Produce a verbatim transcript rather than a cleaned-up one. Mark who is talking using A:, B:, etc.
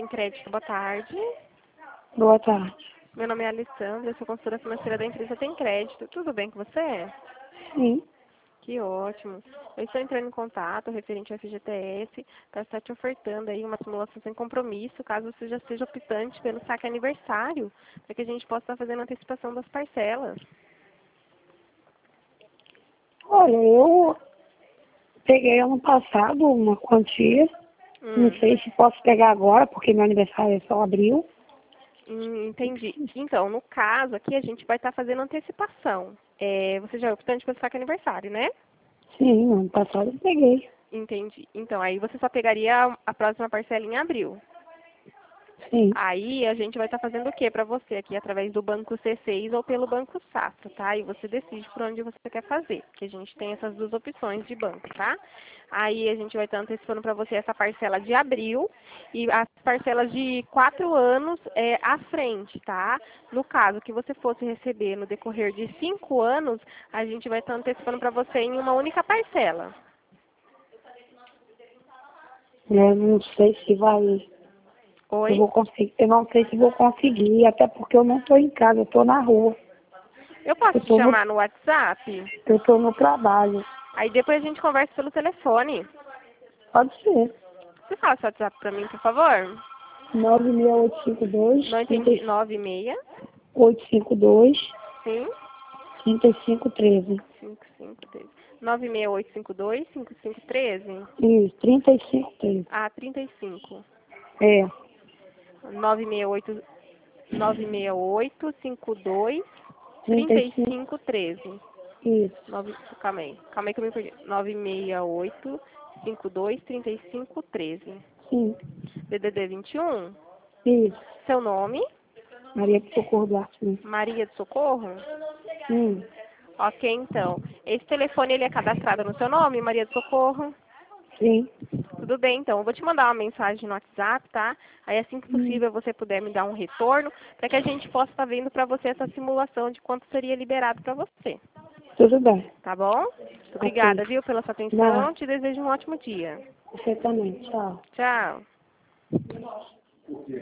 A: Crédito, boa tarde.
B: Boa tarde.
A: Meu nome é Alessandra, eu sou consultora financeira da empresa Tem Crédito. Tudo bem com você?
B: Sim.
A: Que ótimo. Eu estou entrando em contato referente ao F G T S para estar te ofertando aí uma simulação sem compromisso, caso você já seja optante pelo saque aniversário, para que a gente possa estar fazendo a antecipação das parcelas.
B: Olha, eu peguei ano passado uma quantia.
A: Hum,
B: Não sei se posso pegar agora, porque meu aniversário é só abril.
A: hum, entendi. Então, no caso aqui, a gente vai estar fazendo antecipação. É, você já é optante pelo saque aniversário, né?
B: Sim, ano passado eu peguei.
A: Entendi. Então, aí você só pegaria a próxima parcela em abril.
B: Sim.
A: Aí a gente vai estar fazendo o que para você aqui, através do Banco C seis ou pelo Banco Safra, tá? E você decide por onde você quer fazer, que a gente tem essas duas opções de banco, tá? Aí a gente vai estar antecipando para você essa parcela de abril e as parcelas de quatro anos é, à frente, tá? No caso que você fosse receber no decorrer de cinco anos, a gente vai estar antecipando para você em uma única parcela.
B: Eu não sei se vai. Eu
A: Oi?
B: vou conseguir. Eu não sei se vou conseguir, até porque eu não estou em casa, eu estou na rua.
A: Eu posso
B: Eu
A: te
B: estou no,
A: chamar no WhatsApp?
B: eu tô no trabalho.
A: Aí depois a gente conversa pelo telefone.
B: Pode ser.
A: Você fala seu WhatsApp pra mim, por favor?
B: nove seis oito cinco dois,
A: Não
B: trinta
A: entendi. nove seis,
B: oito cinco dois,
A: sim,
B: trinta e cinco treze.
A: cinco cinco três. nove seis oito cinco dois, cinco cinco um três.
B: Isso, trinta e cinco treze.
A: Ah, trinta e cinco.
B: É,
A: nove seis oito, nove seis oito cinco dois,
B: trinta
A: trinta
B: e
A: e
B: cinco.
A: cinco treze.
B: Isso,
A: nove, calma aí. Calma aí que eu me perdi. nove seis oito cinco dois, trinta e cinco treze.
B: sim,
A: D D D vinte e um.
B: isso.
A: Seu nome?
B: Maria de Socorro do Arthur.
A: Maria de Socorro?
B: Sim,
A: Ok, então. Esse telefone ele é cadastrado no seu nome, Maria de Socorro?
B: sim.
A: Tudo bem, então. Eu vou te mandar uma mensagem no WhatsApp, tá? Aí, assim que
B: Hum,
A: possível, você puder me dar um retorno, para que a gente possa estar vendo para você essa simulação de quanto seria liberado para você.
B: tudo bem.
A: Tá bom? Muito
B: Ok.
A: obrigada, viu, pela sua
B: Não,
A: atenção. Te desejo um ótimo dia.
B: você também. Tchau.
A: Tchau.